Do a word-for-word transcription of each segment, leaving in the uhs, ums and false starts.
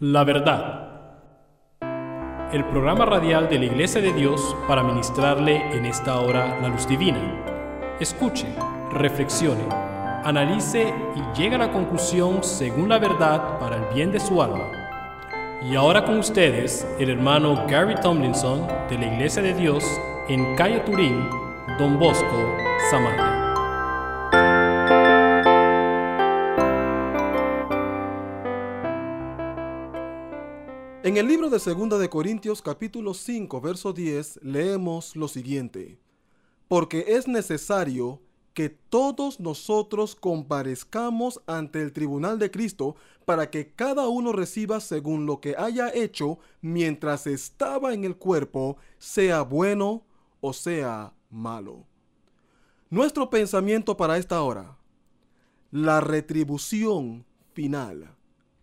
La verdad. El programa radial de la Iglesia de Dios para ministrarle en esta hora la luz divina. Escuche, reflexione, analice y llegue a la conclusión según la verdad para el bien de su alma. Y ahora con ustedes, el hermano Gary Tomlinson de la Iglesia de Dios en Calle Turín, Don Bosco, Samaria. En el libro de Segunda de Corintios capítulo cinco, verso diez, leemos lo siguiente: porque es necesario que todos nosotros comparezcamos ante el tribunal de Cristo para que cada uno reciba según lo que haya hecho mientras estaba en el cuerpo, sea bueno o sea malo. Nuestro pensamiento para esta hora: la retribución final.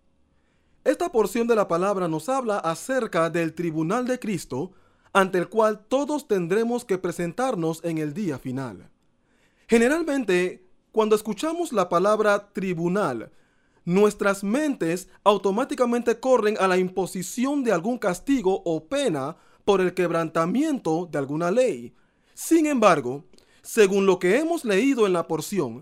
Esta porción de la palabra nos habla acerca del tribunal de Cristo, ante el cual todos tendremos que presentarnos en el día final. Generalmente, cuando escuchamos la palabra tribunal, nuestras mentes automáticamente corren a la imposición de algún castigo o pena por el quebrantamiento de alguna ley. Sin embargo, según lo que hemos leído en la porción,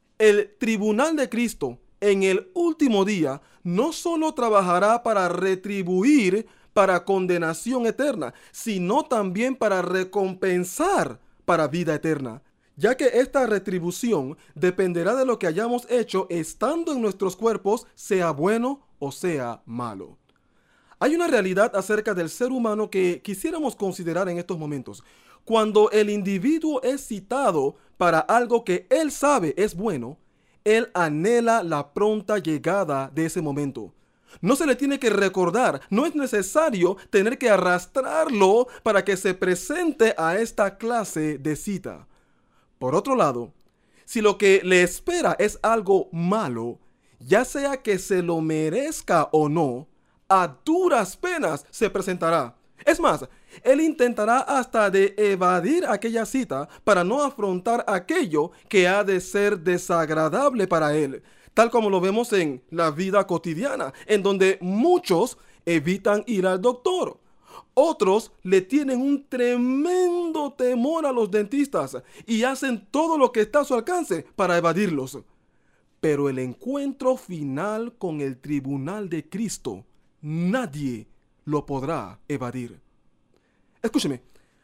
el tribunal de Cristo en el último día no solo trabajará para retribuir para condenación eterna, sino también para recompensar para vida eterna, ya que esta retribución dependerá de lo que hayamos hecho estando en nuestros cuerpos, sea bueno o sea malo. Hay una realidad acerca del ser humano que quisiéramos considerar en estos momentos. Cuando el individuo es citado para algo que él sabe es bueno, él anhela la pronta llegada de ese momento. No se le tiene que recordar, no es necesario tener que arrastrarlo para que se presente a esta clase de cita. Por otro lado, si lo que le espera es algo malo, ya sea que se lo merezca o no, a duras penas se presentará. Es más, él intentará hasta de evadir aquella cita para no afrontar aquello que ha de ser desagradable para él, tal como lo vemos en la vida cotidiana, en donde muchos evitan ir al doctor. Otros le tienen un tremendo temor a los dentistas y hacen todo lo que está a su alcance para evadirlos. Pero el encuentro final con el tribunal de Cristo, nadie lo podrá evadir. Escúcheme,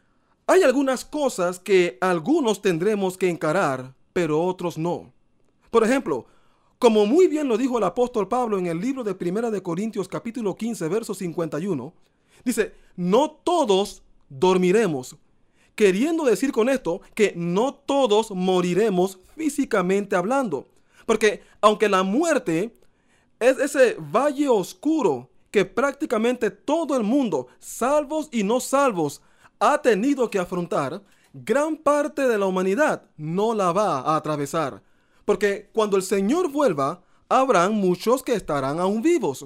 hay algunas cosas que algunos tendremos que encarar, pero otros no. Por ejemplo, como muy bien lo dijo el apóstol Pablo en el libro de Primera de Corintios capítulo quince, verso cincuenta y uno, dice, no todos dormiremos, queriendo decir con esto que no todos moriremos físicamente hablando, porque aunque la muerte es ese valle oscuro que prácticamente todo el mundo, salvos y no salvos, ha tenido que afrontar, gran parte de la humanidad no la va a atravesar. Porque cuando el Señor vuelva, habrán muchos que estarán aún vivos.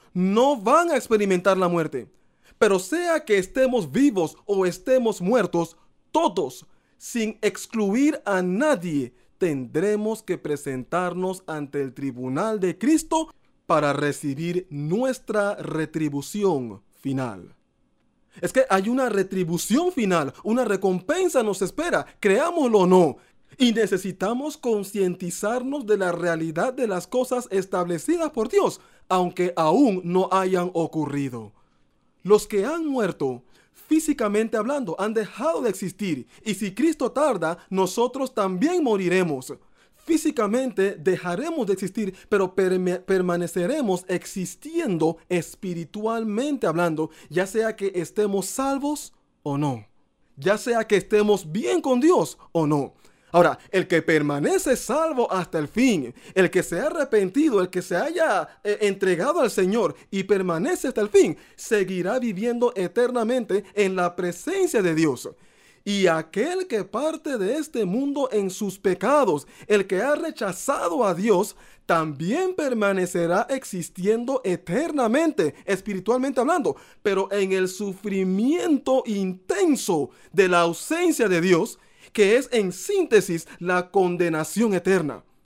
No van a experimentar la muerte. Pero sea que estemos vivos o estemos muertos, todos, sin excluir a nadie, tendremos que presentarnos ante el tribunal de Cristo para recibir nuestra retribución final. Es que hay una retribución final, una recompensa nos espera, creámoslo o no. Y necesitamos concientizarnos de la realidad de las cosas establecidas por Dios, aunque aún no hayan ocurrido. Los que han muerto, físicamente hablando, han dejado de existir. Y si Cristo tarda, nosotros también moriremos. Físicamente dejaremos de existir, pero perme- permaneceremos existiendo espiritualmente hablando, ya sea que estemos salvos o no, ya sea que estemos bien con Dios o no. Ahora, el que permanece salvo hasta el fin, el que se ha arrepentido, el que se haya eh, entregado al Señor y permanece hasta el fin, seguirá viviendo eternamente en la presencia de Dios. Y aquel que parte de este mundo en sus pecados, el que ha rechazado a Dios, también permanecerá existiendo eternamente, espiritualmente hablando, pero en el sufrimiento intenso de la ausencia de Dios, que es en síntesis la condenación eterna.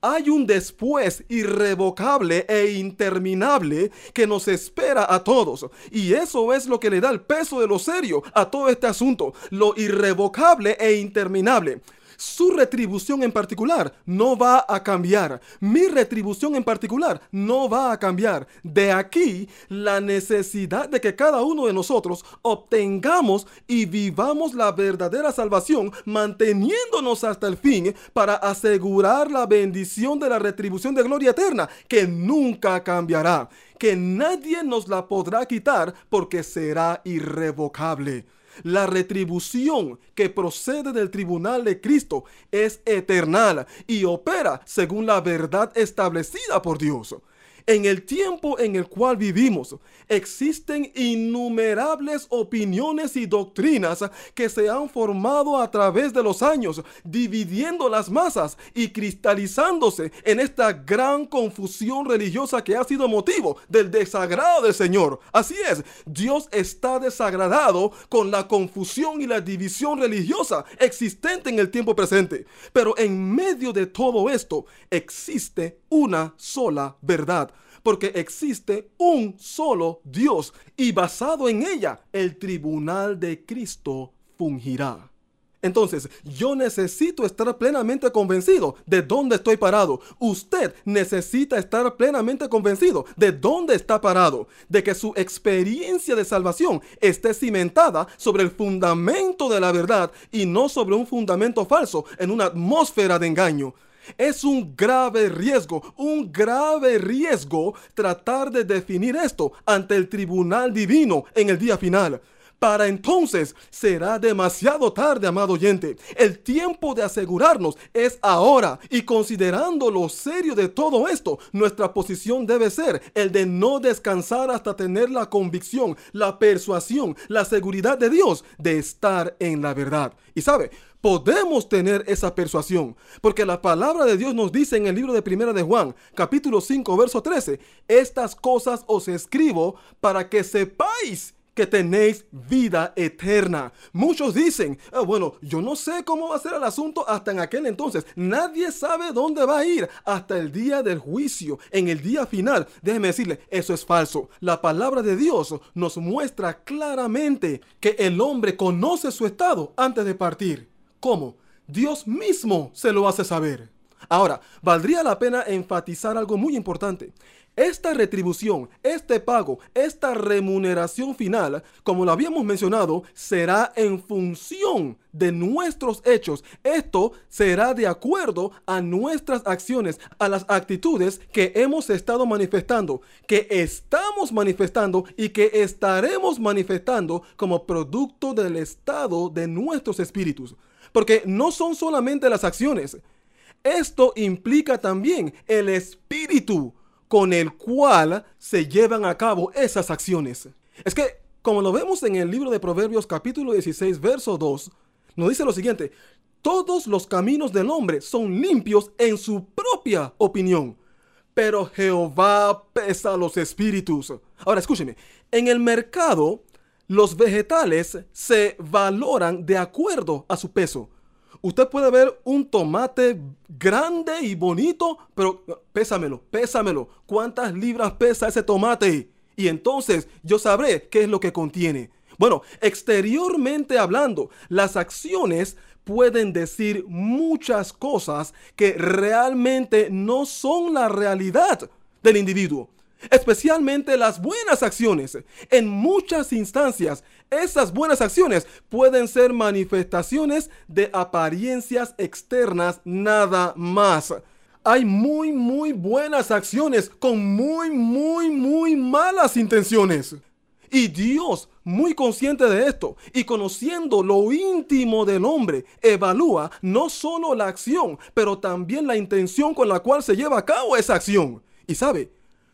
hay un después irrevocable e interminable que nos espera a todos. Y eso es lo que le da el peso de lo serio a todo este asunto, lo irrevocable e interminable. Su retribución en particular no va a cambiar. Mi retribución en particular no va a cambiar. De aquí la necesidad de que cada uno de nosotros obtengamos y vivamos la verdadera salvación, manteniéndonos hasta el fin para asegurar la bendición de la retribución de gloria eterna, que nunca cambiará, que nadie nos la podrá quitar porque será irrevocable. La retribución que procede del tribunal de Cristo es eterna y opera según la verdad establecida por Dios. En el tiempo en el cual vivimos, existen innumerables opiniones y doctrinas que se han formado a través de los años, dividiendo las masas y cristalizándose en esta gran confusión religiosa que ha sido motivo del desagrado del Señor. Así es, Dios está desagradado con la confusión y la división religiosa existente en el tiempo presente. Pero en medio de todo esto, existe una sola verdad, porque existe un solo Dios, y basado en ella, el tribunal de Cristo fungirá. Entonces, yo necesito estar plenamente convencido de dónde estoy parado. Usted necesita estar plenamente convencido de dónde está parado, de que su experiencia de salvación esté cimentada sobre el fundamento de la verdad y no sobre un fundamento falso en una atmósfera de engaño. Es un grave riesgo, un grave riesgo tratar de definir esto ante el tribunal divino en el día final. Para entonces será demasiado tarde, amado oyente. El tiempo de asegurarnos es ahora, y considerando lo serio de todo esto, nuestra posición debe ser el de no descansar hasta tener la convicción, la persuasión, la seguridad de Dios de estar en la verdad. Y sabe, podemos tener esa persuasión, porque la palabra de Dios nos dice en el libro de Primera de Juan, capítulo cinco, verso trece, estas cosas os escribo para que sepáis que tenéis vida eterna. Muchos dicen, ah, bueno, yo no sé cómo va a ser el asunto hasta en aquel entonces. Nadie sabe dónde va a ir hasta el día del juicio, en el día final. Déjeme decirle, eso es falso. La palabra de Dios nos muestra claramente que el hombre conoce su estado antes de partir. ¿Cómo? Dios mismo se lo hace saber. Ahora, valdría la pena enfatizar algo muy importante. Esta retribución, este pago, esta remuneración final, como lo habíamos mencionado, será en función de nuestros hechos. Esto será de acuerdo a nuestras acciones, a las actitudes que hemos estado manifestando, que estamos manifestando y que estaremos manifestando como producto del estado de nuestros espíritus. Porque no son solamente las acciones. Esto implica también el espíritu con el cual se llevan a cabo esas acciones. Es que, como lo vemos en el libro de Proverbios capítulo dieciséis, verso dos, nos dice lo siguiente: todos los caminos del hombre son limpios en su propia opinión, pero Jehová pesa los espíritus. Ahora, escúcheme, en el mercado, los vegetales se valoran de acuerdo a su peso. Usted puede ver un tomate grande y bonito, pero pésamelo, pésamelo. ¿Cuántas libras pesa ese tomate? Y entonces yo sabré qué es lo que contiene. Bueno, exteriormente hablando, las acciones pueden decir muchas cosas que realmente no son la realidad del individuo. Especialmente las buenas acciones. En muchas instancias, esas buenas acciones pueden ser manifestaciones de apariencias externas nada más. Hay muy, muy buenas acciones con muy, muy, muy malas intenciones. Y Dios, muy consciente de esto y conociendo lo íntimo del hombre, evalúa no solo la acción, pero también la intención con la cual se lleva a cabo esa acción. Y sabe,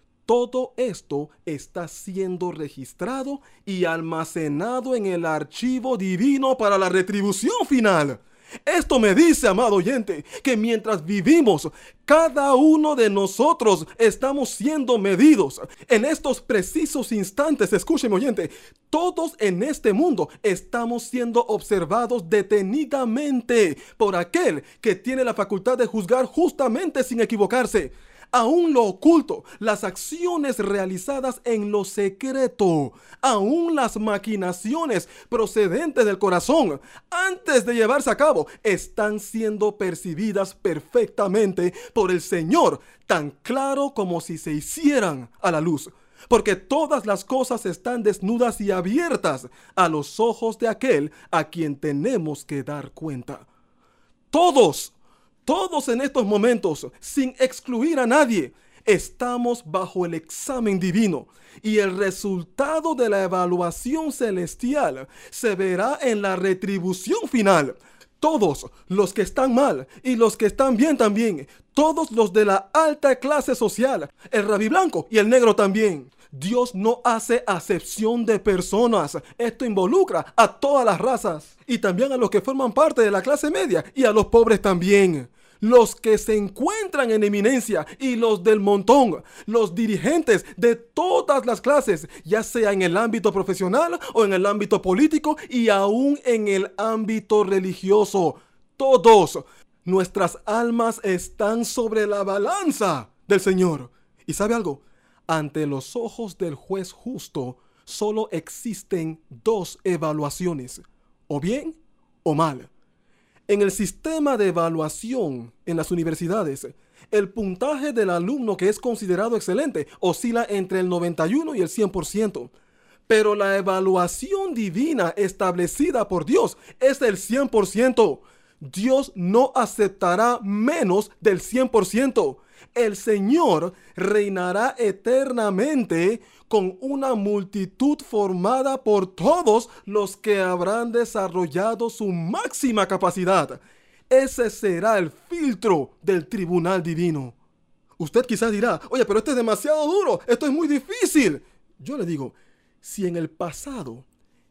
todo esto está siendo registrado y almacenado en el archivo divino para la retribución final. Esto me dice, amado oyente, que mientras vivimos, cada uno de nosotros estamos siendo medidos. En estos precisos instantes, escúcheme, oyente, todos en este mundo estamos siendo observados detenidamente por aquel que tiene la facultad de juzgar justamente sin equivocarse. Aún lo oculto, las acciones realizadas en lo secreto, aún las maquinaciones procedentes del corazón, antes de llevarse a cabo, están siendo percibidas perfectamente por el Señor, tan claro como si se hicieran a la luz. Porque todas las cosas están desnudas y abiertas a los ojos de aquel a quien tenemos que dar cuenta. Todos. Todos en estos momentos, sin excluir a nadie, estamos bajo el examen divino y el resultado de la evaluación celestial se verá en la retribución final. Todos los que están mal y los que están bien también, todos los de la alta clase social, el rabí blanco y el negro también. Dios no hace acepción de personas. Esto involucra a todas las razas y también a los que forman parte de la clase media y a los pobres también. Los que se encuentran en eminencia y los del montón, los dirigentes de todas las clases, ya sea en el ámbito profesional o en el ámbito político y aún en el ámbito religioso. Todos, nuestras almas están sobre la balanza del Señor. ¿Y sabe algo? Ante los ojos del juez justo, solo existen dos evaluaciones, o bien o mal. En el sistema de evaluación en las universidades, el puntaje del alumno que es considerado excelente oscila entre el noventa y uno y el cien por ciento. Pero la evaluación divina establecida por Dios es el cien por ciento. Dios no aceptará menos del cien por ciento. El Señor reinará eternamente con una multitud formada por todos los que habrán desarrollado su máxima capacidad. Ese será el filtro del tribunal divino. Usted quizás dirá, oye, pero esto es demasiado duro, esto es muy difícil. Yo le digo, si en el pasado,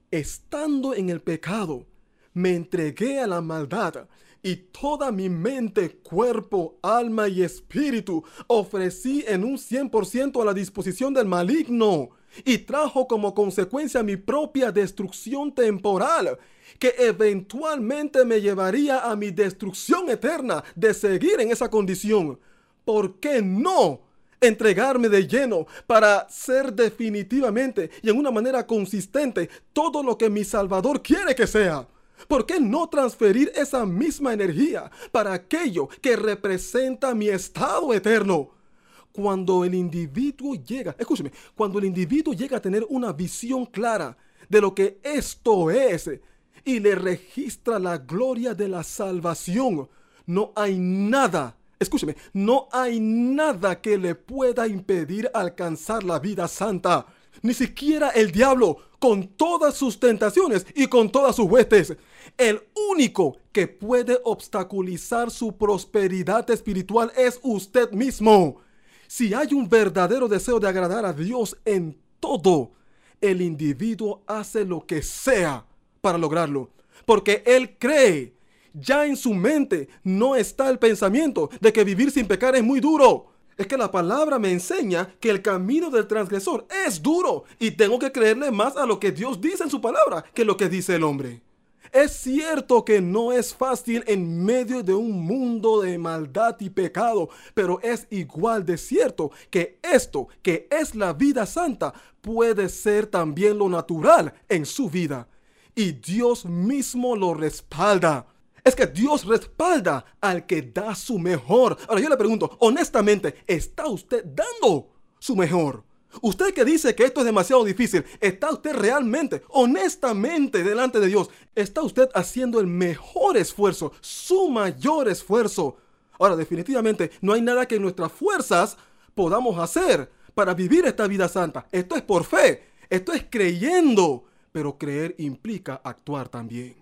estando en el pecado, me entregué a la maldad y toda mi mente, cuerpo, alma y espíritu ofrecí en un cien por ciento a la disposición del maligno y trajo como consecuencia mi propia destrucción temporal, que eventualmente me llevaría a mi destrucción eterna de seguir en esa condición. ¿Por qué no entregarme de lleno para ser definitivamente y en una manera consistente todo lo que mi Salvador quiere que sea? ¿Por qué no transferir esa misma energía para aquello que representa mi estado eterno? Cuando el individuo llega, escúcheme, cuando el individuo llega a tener una visión clara de lo que esto es y le registra la gloria de la salvación, no hay nada, escúcheme, no hay nada que le pueda impedir alcanzar la vida santa. Ni siquiera el diablo, con todas sus tentaciones y con todas sus huestes. El único que puede obstaculizar su prosperidad espiritual es usted mismo. Si hay un verdadero deseo de agradar a Dios en todo, el individuo hace lo que sea para lograrlo, porque él cree. Ya en su mente no está el pensamiento de que vivir sin pecar es muy duro. Es que la palabra me enseña que el camino del transgresor es duro y tengo que creerle más a lo que Dios dice en su palabra que lo que dice el hombre. Es cierto que no es fácil en medio de un mundo de maldad y pecado, pero es igual de cierto que esto, que es la vida santa, puede ser también lo natural en su vida. Y Dios mismo lo respalda. Es que Dios respalda al que da su mejor. Ahora yo le pregunto, honestamente, ¿está usted dando su mejor? Usted que dice que esto es demasiado difícil, ¿está usted realmente, honestamente, delante de Dios? ¿Está usted haciendo el mejor esfuerzo, su mayor esfuerzo? Ahora, definitivamente, no hay nada que en nuestras fuerzas podamos hacer para vivir esta vida santa. Esto es por fe, esto es creyendo, pero creer implica actuar también.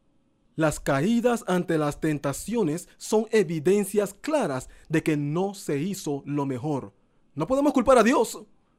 Las caídas ante las tentaciones son evidencias claras de que no se hizo lo mejor. No podemos culpar a Dios.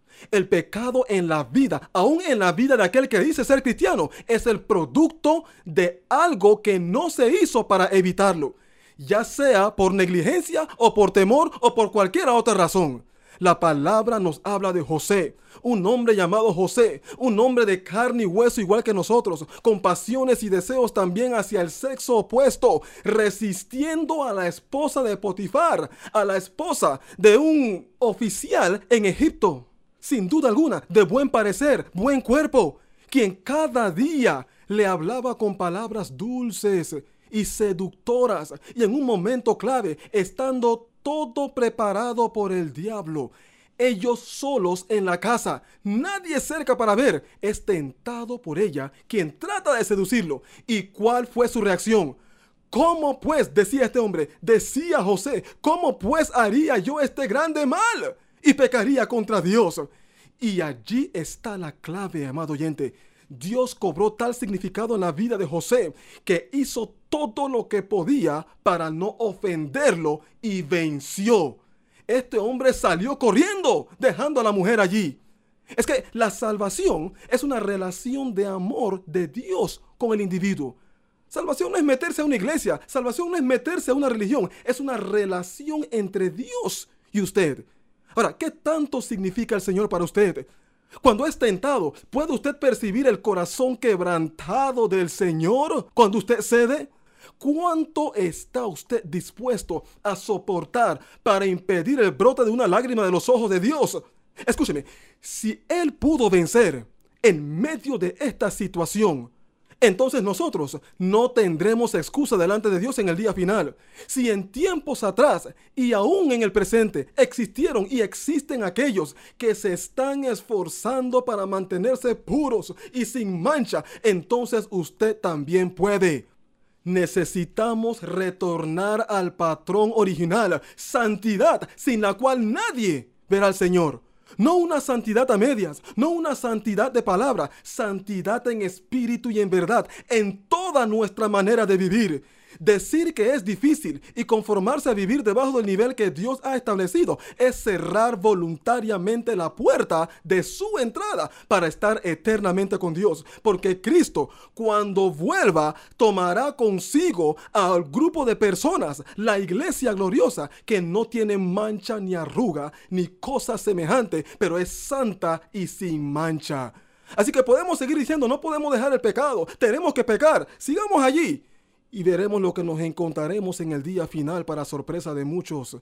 El pecado en la vida, aún en la vida de aquel que dice ser cristiano, es el producto de algo que no se hizo para evitarlo, ya sea por negligencia o por temor o por cualquier otra razón. La palabra nos habla de José, un hombre llamado José, un hombre de carne y hueso igual que nosotros, con pasiones y deseos también hacia el sexo opuesto, resistiendo a la esposa de Potifar, a la esposa de un oficial en Egipto. Sin duda alguna, de buen parecer, buen cuerpo, quien cada día le hablaba con palabras dulces y seductoras, y en un momento clave, estando todo preparado por el diablo, ellos solos en la casa, nadie cerca para ver, es tentado por ella, quien trata de seducirlo. ¿Y cuál fue su reacción? ¿Cómo pues, decía este hombre, decía José, cómo pues haría yo este grande mal? Y pecaría contra Dios. Y allí está la clave, amado oyente. Dios cobró tal significado en la vida de José que hizo todo lo que podía para no ofenderlo y venció. Este hombre salió corriendo, dejando a la mujer allí. Es que la salvación es una relación de amor de Dios con el individuo. Salvación no es meterse a una iglesia, salvación no es meterse a una religión, es una relación entre Dios y usted. Ahora, ¿qué tanto significa el Señor para usted? Cuando es tentado, ¿puede usted percibir el corazón quebrantado del Señor cuando usted cede? ¿Cuánto está usted dispuesto a soportar para impedir el brote de una lágrima de los ojos de Dios? Escúcheme, si Él pudo vencer en medio de esta situación, entonces nosotros no tendremos excusa delante de Dios en el día final. Si en tiempos atrás y aún en el presente existieron y existen aquellos que se están esforzando para mantenerse puros y sin mancha, entonces usted también puede. Necesitamos retornar al patrón original, santidad sin la cual nadie verá al Señor. No una santidad a medias, no una santidad de palabra, santidad en espíritu y en verdad, en toda nuestra manera de vivir. Decir que es difícil y conformarse a vivir debajo del nivel que Dios ha establecido es cerrar voluntariamente la puerta de su entrada para estar eternamente con Dios. Porque Cristo, cuando vuelva, tomará consigo al grupo de personas, la iglesia gloriosa, que no tiene mancha ni arruga ni cosa semejante, pero es santa y sin mancha. Así que podemos seguir diciendo, no podemos dejar el pecado, tenemos que pecar, sigamos allí. Y veremos lo que nos encontraremos en el día final para sorpresa de muchos.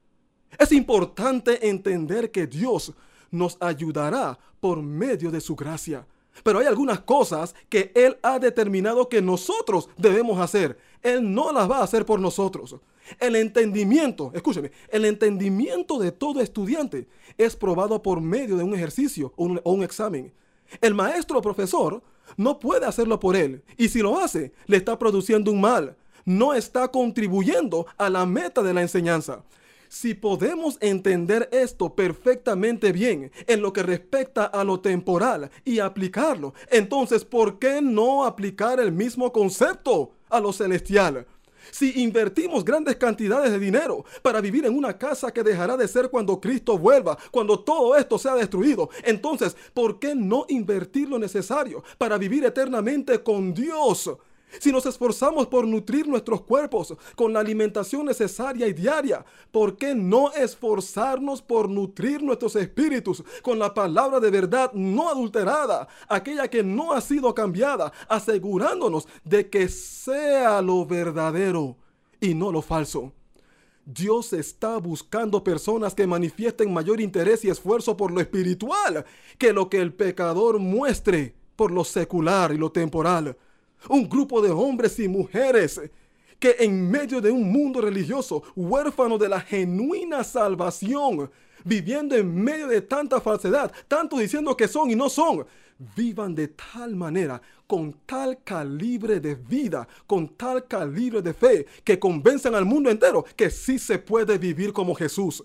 Es importante entender que Dios nos ayudará por medio de su gracia. Pero hay algunas cosas que Él ha determinado que nosotros debemos hacer. Él no las va a hacer por nosotros. El entendimiento, escúcheme, el entendimiento de todo estudiante es probado por medio de un ejercicio o un, o un examen. El maestro o profesor no puede hacerlo por él, y si lo hace, le está produciendo un mal. No está contribuyendo a la meta de la enseñanza. Si podemos entender esto perfectamente bien en lo que respecta a lo temporal y aplicarlo, entonces, ¿por qué no aplicar el mismo concepto a lo celestial? Si invertimos grandes cantidades de dinero para vivir en una casa que dejará de ser cuando Cristo vuelva, cuando todo esto sea destruido, entonces, ¿por qué no invertir lo necesario para vivir eternamente con Dios? Si nos esforzamos por nutrir nuestros cuerpos con la alimentación necesaria y diaria, ¿por qué no esforzarnos por nutrir nuestros espíritus con la palabra de verdad no adulterada, aquella que no ha sido cambiada, asegurándonos de que sea lo verdadero y no lo falso? Dios está buscando personas que manifiesten mayor interés y esfuerzo por lo espiritual que lo que el pecador muestre por lo secular y lo temporal. Un grupo de hombres y mujeres que en medio de un mundo religioso, huérfano de la genuina salvación, viviendo en medio de tanta falsedad, tanto diciendo que son y no son, vivan de tal manera, con tal calibre de vida, con tal calibre de fe, que convenzan al mundo entero que sí se puede vivir como Jesús.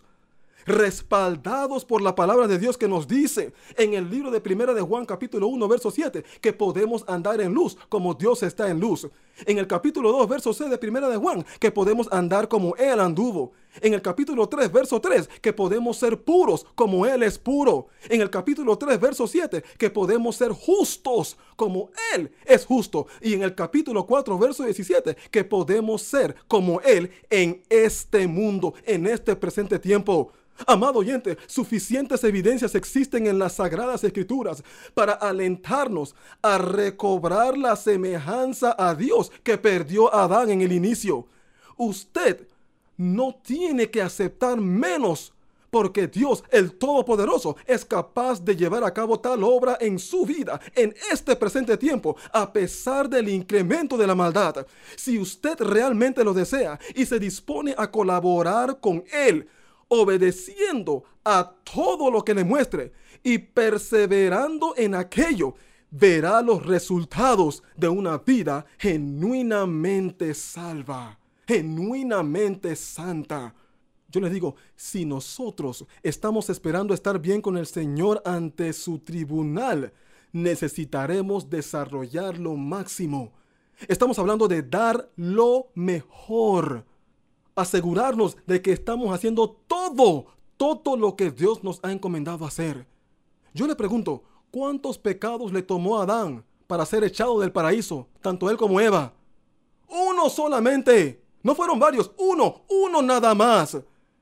Respaldados por la palabra de Dios que nos dice en el libro de Primera de Juan capítulo uno verso siete que podemos andar en luz como Dios está en luz. En el capítulo dos, verso seis de Primera de Juan, que podemos andar como Él anduvo. En el capítulo tres, verso tres, que podemos ser puros como Él es puro. En el capítulo tres, verso siete, que podemos ser justos como Él es justo. Y en el capítulo cuatro, verso diecisiete, que podemos ser como Él en este mundo, en este presente tiempo. Amado oyente, suficientes evidencias existen en las Sagradas Escrituras para alentarnos a recobrar la semejanza a Dios que perdió Adán en el inicio. Usted no tiene que aceptar menos, porque Dios, el Todopoderoso, es capaz de llevar a cabo tal obra en su vida, en este presente tiempo, a pesar del incremento de la maldad. Si usted realmente lo desea y se dispone a colaborar con Él, obedeciendo a todo lo que le muestre y perseverando en aquello, verá los resultados de una vida genuinamente salva, genuinamente santa. Yo les digo, si nosotros estamos esperando estar bien con el Señor ante su tribunal, necesitaremos desarrollar lo máximo. Estamos hablando de dar lo mejor. Asegurarnos de que estamos haciendo todo, todo lo que Dios nos ha encomendado hacer. Yo le pregunto, ¿cuántos pecados le tomó a Adán para ser echado del paraíso, tanto él como Eva? Uno solamente. No fueron varios, uno, uno nada más.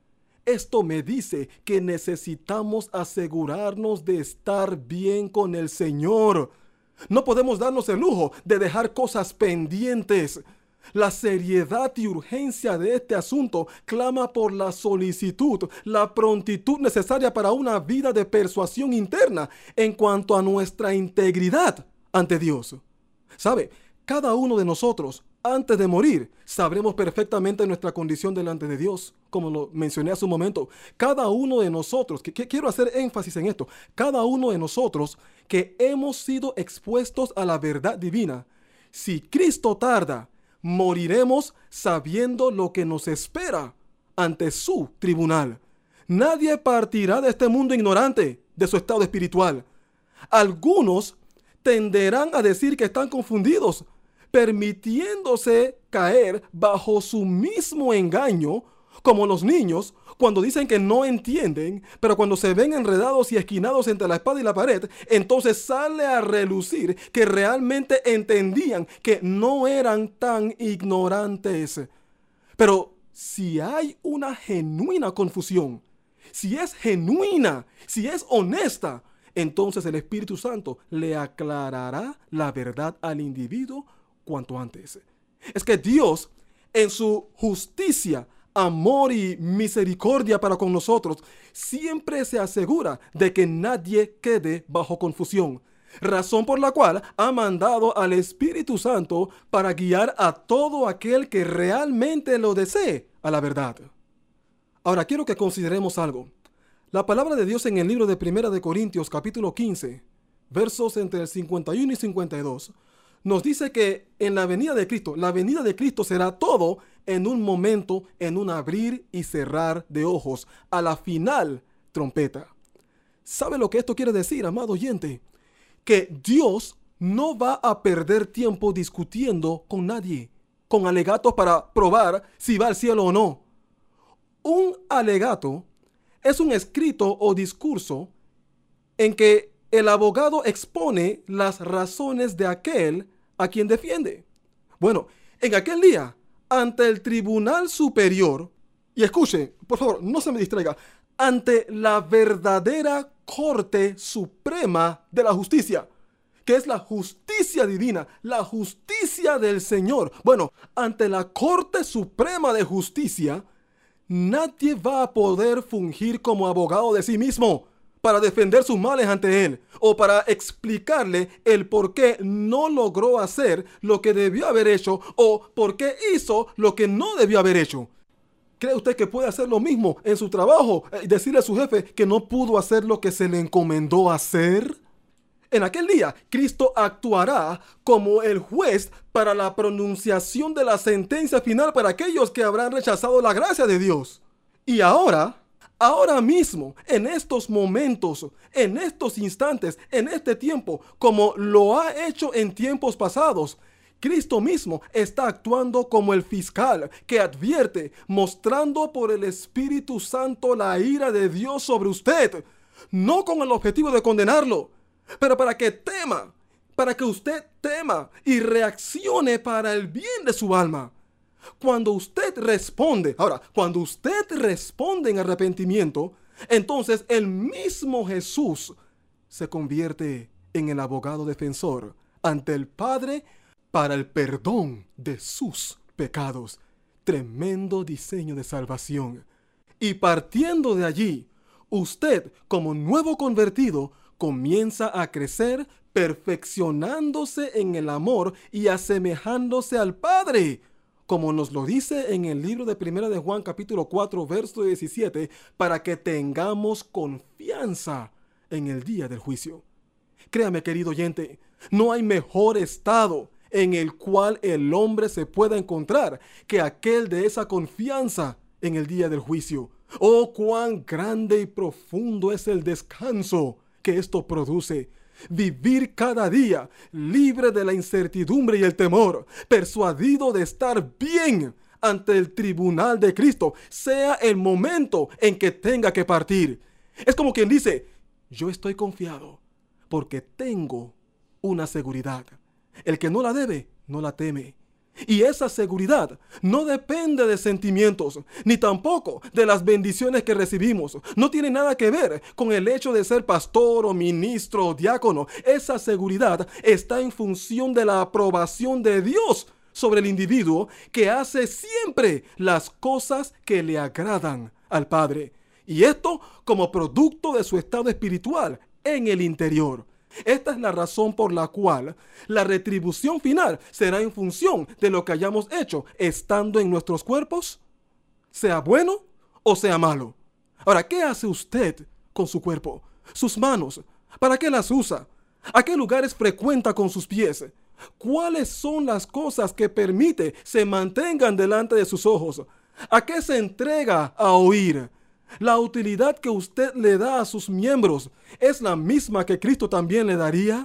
Esto me dice que necesitamos asegurarnos de estar bien con el Señor. No podemos darnos el lujo de dejar cosas pendientes. La seriedad y urgencia de este asunto clama por la solicitud, la prontitud necesaria para una vida de persuasión interna en cuanto a nuestra integridad ante Dios. ¿Sabe? Cada uno de nosotros, antes de morir, sabremos perfectamente nuestra condición delante de Dios, como lo mencioné hace un momento. Cada uno de nosotros, que, que quiero hacer énfasis en esto, cada uno de nosotros que hemos sido expuestos a la verdad divina, si Cristo tarda, moriremos sabiendo lo que nos espera ante su tribunal. Nadie partirá de este mundo ignorante de su estado espiritual. Algunos tenderán a decir que están confundidos, permitiéndose caer bajo su mismo engaño, como los niños cuando dicen que no entienden, pero cuando se ven enredados y esquinados entre la espada y la pared, entonces sale a relucir que realmente entendían, que no eran tan ignorantes. Pero si hay una genuina confusión, si es genuina, si es honesta, entonces el Espíritu Santo le aclarará la verdad al individuo cuanto antes. Es que Dios, en su justicia, amor y misericordia para con nosotros, siempre se asegura de que nadie quede bajo confusión, razón por la cual ha mandado al Espíritu Santo para guiar a todo aquel que realmente lo desee a la verdad. Ahora quiero que consideremos algo. La palabra de Dios en el libro de Primera de Corintios capítulo quince, versos entre el cincuenta y uno y cincuenta y dos, nos dice que en la venida de Cristo, la venida de Cristo será todo en un momento, en un abrir y cerrar de ojos, a la final trompeta. ¿Sabe lo que esto quiere decir, amado oyente? Que Dios no va a perder tiempo discutiendo con nadie, con alegatos para probar si va al cielo o no. Un alegato es un escrito o discurso en que el abogado expone las razones de aquel a quien defiende. Bueno, en aquel día, ante el tribunal superior, y escuche, por favor, no se me distraiga, ante la verdadera Corte Suprema de la Justicia, que es la justicia divina, la justicia del Señor. Bueno, ante la Corte Suprema de Justicia, nadie va a poder fungir como abogado de sí mismo para defender sus males ante él, o para explicarle el por qué no logró hacer lo que debió haber hecho, o por qué hizo lo que no debió haber hecho. ¿Cree usted que puede hacer lo mismo en su trabajo y decirle a su jefe que no pudo hacer lo que se le encomendó hacer? En aquel día, Cristo actuará como el juez para la pronunciación de la sentencia final para aquellos que habrán rechazado la gracia de Dios. Y ahora, ahora mismo, en estos momentos, en estos instantes, en este tiempo, como lo ha hecho en tiempos pasados, Cristo mismo está actuando como el fiscal que advierte, mostrando por el Espíritu Santo la ira de Dios sobre usted, no con el objetivo de condenarlo, pero para que tema, para que usted tema y reaccione para el bien de su alma. Cuando usted responde, ahora, cuando usted responde en arrepentimiento, entonces el mismo Jesús se convierte en el abogado defensor ante el Padre para el perdón de sus pecados. Tremendo diseño de salvación. Y partiendo de allí, usted, como nuevo convertido, comienza a crecer, perfeccionándose en el amor y asemejándose al Padre, como nos lo dice en el libro de Primera de Juan capítulo cuatro, verso diecisiete, para que tengamos confianza en el día del juicio. Créame, querido oyente, no hay mejor estado en el cual el hombre se pueda encontrar que aquel de esa confianza en el día del juicio. Oh, cuán grande y profundo es el descanso que esto produce. Vivir cada día libre de la incertidumbre y el temor, persuadido de estar bien ante el tribunal de Cristo, sea el momento en que tenga que partir. Es como quien dice, yo estoy confiado porque tengo una seguridad. El que no la debe, no la teme. Y esa seguridad no depende de sentimientos, ni tampoco de las bendiciones que recibimos. No tiene nada que ver con el hecho de ser pastor o ministro o diácono. Esa seguridad está en función de la aprobación de Dios sobre el individuo que hace siempre las cosas que le agradan al Padre. Y esto como producto de su estado espiritual en el interior. Esta es la razón por la cual la retribución final será en función de lo que hayamos hecho estando en nuestros cuerpos, sea bueno o sea malo. Ahora, ¿qué hace usted con su cuerpo? Sus manos, ¿para qué las usa? ¿A qué lugares frecuenta con sus pies? ¿Cuáles son las cosas que permite se mantengan delante de sus ojos? ¿A qué se entrega a oír? La utilidad que usted le da a sus miembros es la misma que Cristo también le daría.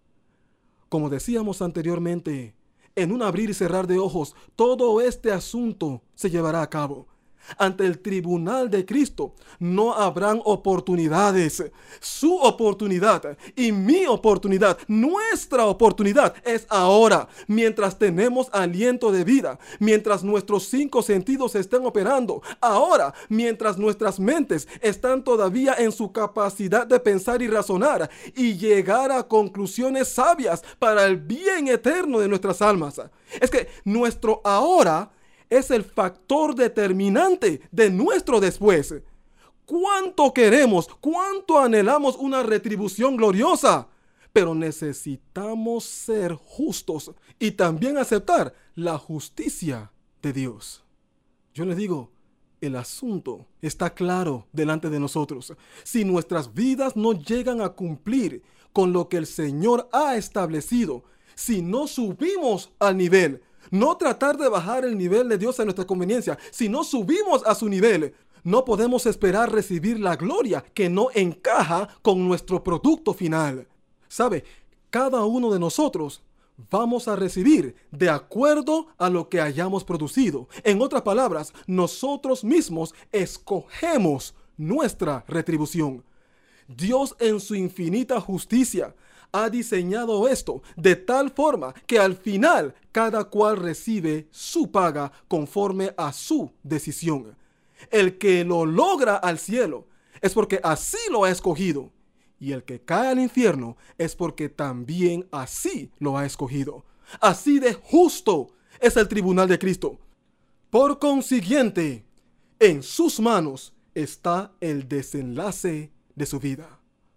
Como decíamos anteriormente, en un abrir y cerrar de ojos, todo este asunto se llevará a cabo. Ante el tribunal de Cristo no habrán oportunidades. Su oportunidad y mi oportunidad, nuestra oportunidad es ahora, mientras tenemos aliento de vida, mientras nuestros cinco sentidos estén operando, ahora, mientras nuestras mentes están todavía en su capacidad de pensar y razonar y llegar a conclusiones sabias para el bien eterno de nuestras almas. Es que nuestro ahora es el factor determinante de nuestro después. ¿Cuánto queremos, cuánto anhelamos una retribución gloriosa? Pero necesitamos ser justos y también aceptar la justicia de Dios. Yo les digo, el asunto está claro delante de nosotros. Si nuestras vidas no llegan a cumplir con lo que el Señor ha establecido, si no subimos al nivel, no tratar de bajar el nivel de Dios a nuestra conveniencia. Si no subimos a su nivel, no podemos esperar recibir la gloria que no encaja con nuestro producto final. ¿Sabe? Cada uno de nosotros vamos a recibir de acuerdo a lo que hayamos producido. En otras palabras, nosotros mismos escogemos nuestra retribución. Dios en su infinita justicia ha diseñado esto de tal forma que al final cada cual recibe su paga conforme a su decisión. El que lo logra al cielo es porque así lo ha escogido, y el que cae al infierno es porque también así lo ha escogido. Así de justo es el tribunal de Cristo. Por consiguiente, en sus manos está el desenlace de su vida.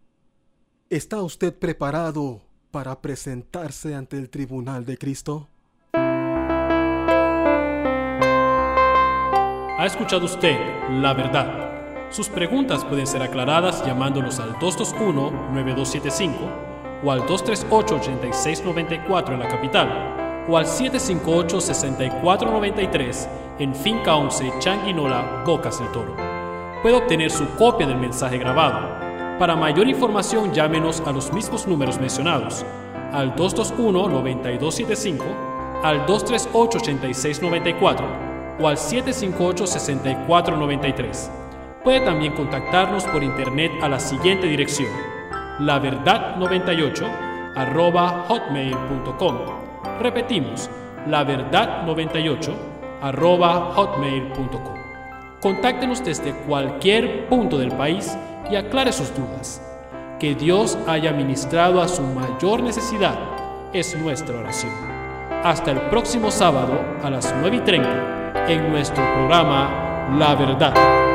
¿Está usted preparado para presentarse ante el tribunal de Cristo? ¿Ha escuchado usted la verdad? Sus preguntas pueden ser aclaradas llamándonos al dos dos uno, nueve dos siete cinco o al dos tres ocho, ocho seis nueve cuatro en la capital o al siete cinco ocho, seis cuatro nueve tres en Finca once, Changuinola, Bocas del Toro. Puede obtener su copia del mensaje grabado. Para mayor información, llámenos a los mismos números mencionados, al dos dos uno, nueve dos siete cinco al dos tres ocho, ocho seis nueve cuatro o al siete cinco ocho, seis cuatro nueve tres. Puede también contactarnos por internet a la siguiente dirección: la verdad noventa y ocho arroba hotmail punto com. Repetimos, la verdad noventa y ocho arroba hotmail punto com. Contáctenos desde cualquier punto del país y aclare sus dudas. Que Dios haya ministrado a su mayor necesidad es nuestra oración. Hasta el próximo sábado a las nueve y treinta en nuestro programa La Verdad.